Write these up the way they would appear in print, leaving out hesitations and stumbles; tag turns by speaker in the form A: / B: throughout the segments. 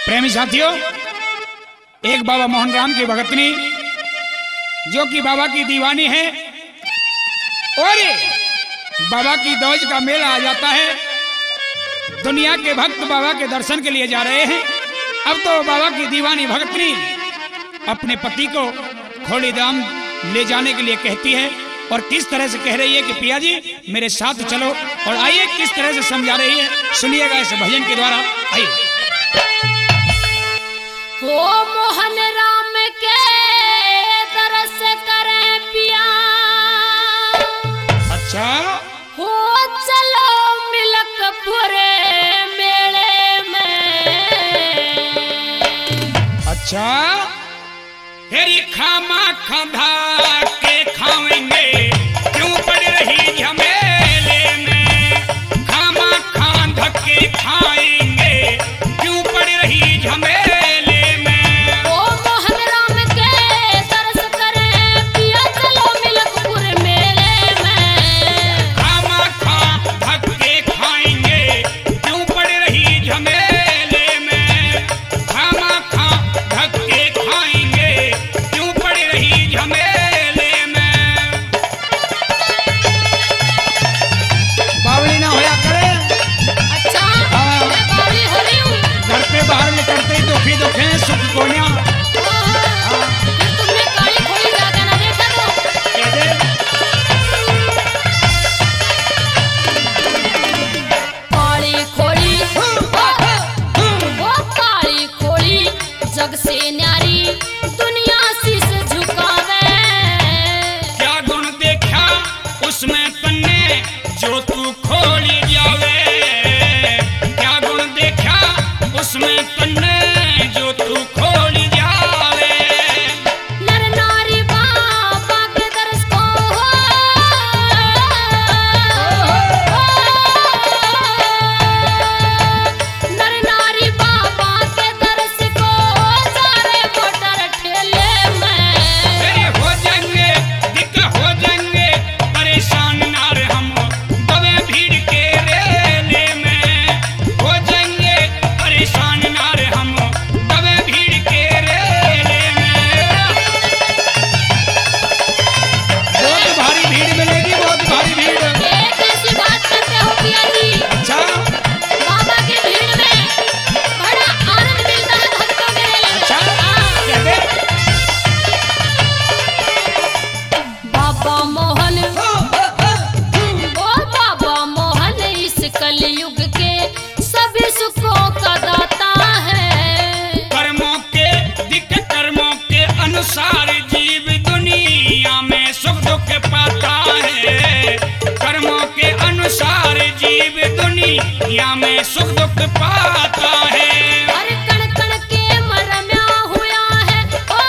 A: प्रेमी साथियों, एक बाबा मोहन राम की भगतनी जो कि बाबा की दीवानी है और बाबा की दौज का मेला आ जाता है। दुनिया के भक्त बाबा के दर्शन के लिए जा रहे हैं। अब तो बाबा की दीवानी भगतनी अपने पति को खोड़ीधाम ले जाने के लिए कहती है और किस तरह से कह रही है कि पिया जी मेरे साथ चलो, और आइए किस तरह से समझा रही है, सुनिएगा इस भजन के द्वारा। आइए।
B: हो मोहन राम के तरस करें पिया,
A: अच्छा
B: हो चलो मिलकपुर मेले में।
A: अच्छा, तेरी खामा खंधा के खावेंगे क्यों पड़ रही झमेले में, खामा खान धक्के खाएंगे क्यों पड़ रही झमेले में।
B: हो मोहन राम के तरस करें पिया, चलो मिलकपुर मेले में।
A: खामा खान धक्के खाएंगे क्यों पड़ रही झमेले में, खामा खान धक्के खाएंगे क्यों पड़ रही झमेले में। बावली ना होया करे।
B: अच्छा,
A: हाँ।
B: मैं बावली हो रही हूँ।
A: घर पे बाहर निकलते ही दुखी दुखे सुख कोनिया
B: फिर तुमने काली खोली जाके ना देखा तो।
A: कह दे।
B: काली खोली, वो काली खोली जग से न्यारी दुनिया शीश झुकावे।
A: क्या गुण देखा उसमें तन्ने जो तू खोली जावे, क्या गुण देखा उसमें तन्ने जो तू खोली जावे।
B: नर नारी बाबा के दर्श को नर नारी बाबा के दर्श को सारे मोटर ठेले में।
A: तेरे हो जाएंगे दिक्कत हो जाएंगे परेशान नार हम दबे भीड़ के रेले में, हो जाएंगे परेशान नार हम दबे भीड़ के रेले में। बहुत भारी भीड़ मिलेगी, बहुत भारी भीड़।
B: ये कैसी बात करते हो पिया जी?
A: अच्छा
B: बाबा की भीड़ में बड़ा आनंद मिलता है भक्तों के लिए।
A: अच्छा
B: हाँ।
A: कह दे।
B: बाबा मोहन, ओ बाबा मोहन इस कलयुग के सभी सुखों का दाता है।
A: कर्मों के दिक कर्मों के अनुसार जीव दुनिया में सुख दुख पाता है, कर्मों के अनुसार जीव दुनिया में सुख दुख पाता है।
B: हर कण कण के मरम्या हुआ है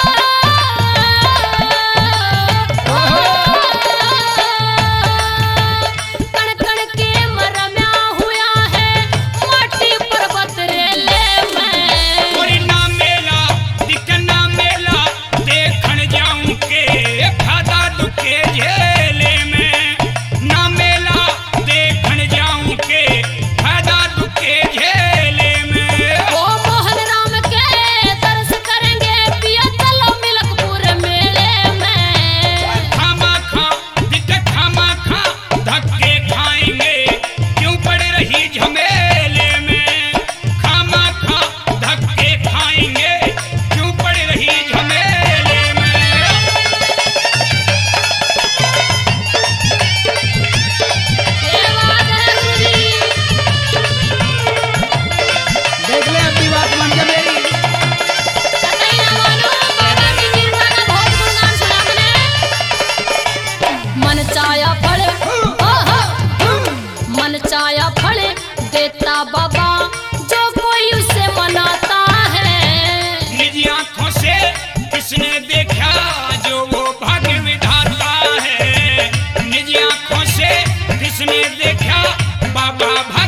B: कण कण के मरम्या हुआ है माटी पर्वत रेले में।
A: कोई ना मेला दिक ना मेला देखन जाऊं के फादा दुखे झेले में, ना मेला देखन जाऊं के फादा दुखे झेले में।
B: ओ मोहन राम के तरस करेंगे पिया, चलो मिलकपुर मेले में।
A: खामा खा दिक्कत खामा खा धक्के खाएंगे क्यों पड़ रही झमेले में, खामा खा धक्के खाएंगे क्यों पड़ रही झमेले में।
B: ये बात है गुरुजी।
A: देख ले अपनी बात मान के मेरी।
B: कतई ना मानो, बाबा की कृपा का बहुत गुणगान सुना मैंने। मन चाया फल, मन चाया फल देता बाबा जो कोई उसे मनाता है।
A: निजी आंखों से किसने देखा जो वो भाग्य विधाता है, निजी आंखों से किसने देखा बाबा